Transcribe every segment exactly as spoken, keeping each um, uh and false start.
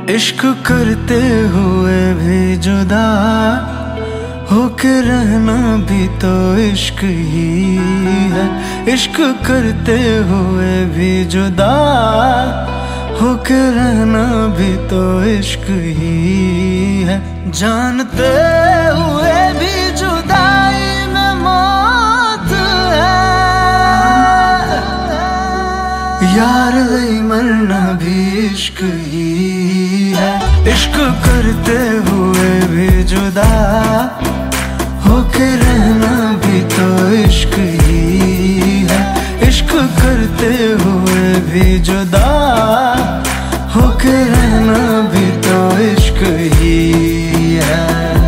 इश्क करते हुए भी जुदा होके रहना भी तो इश्क ही है। इश्क करते हुए भी जुदा होके रहना भी तो इश्क ही है। जानते हुए भी जुदाई में मौत है, यार नहीं मरना भी इश्क ही है। इश्क करते हुए भी जुदा होके रहना भी तो इश्क ही है। इश्क करते हुए भी जुदा होके रहना भी तो इश्क ही है।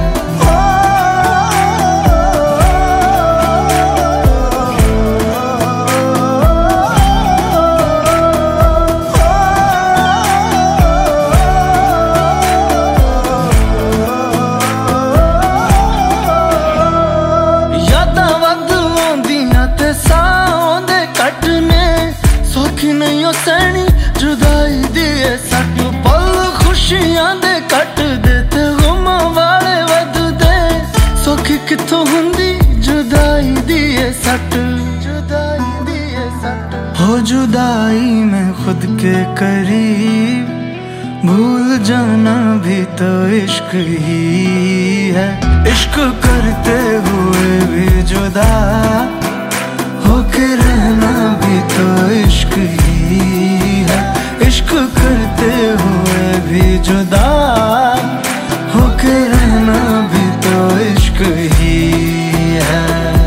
सैनी जुदाई दिए सट पल खुशियां दे कट देते गुमा वाले वध दे सौखी किथों हुंदी जुदाई दिए सट जुदाई दिए सट हो जुदाई में खुद के करीब भूल जाना भी तो इश्क ही है। इश्क करते हुए भी जुदा होके रहना भी तो इश्क ही है। इश्क करते हुए भी जुदा होके रहना भी तो इश्क ही है।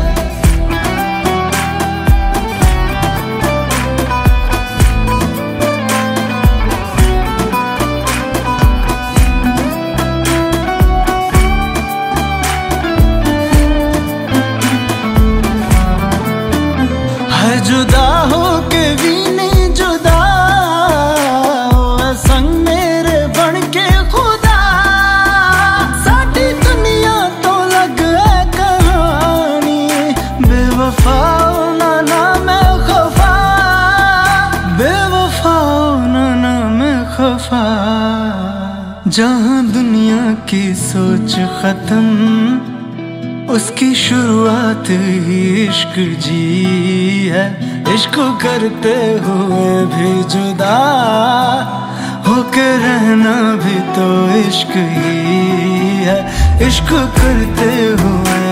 जुदा होके भी नहीं जुदा होवे संग मेरे बन के खुदा। साडी दुनिया तो लग है कहानी बेवफा ना ना मैं खफा, बेवफा ना ना मैं खफा। जहाँ दुनिया की सोच खत्म उसकी शुरुआत ही इश्क जी है। इश्क करते हुए भी जुदा होके रहना भी तो इश्क ही है। इश्क करते हुए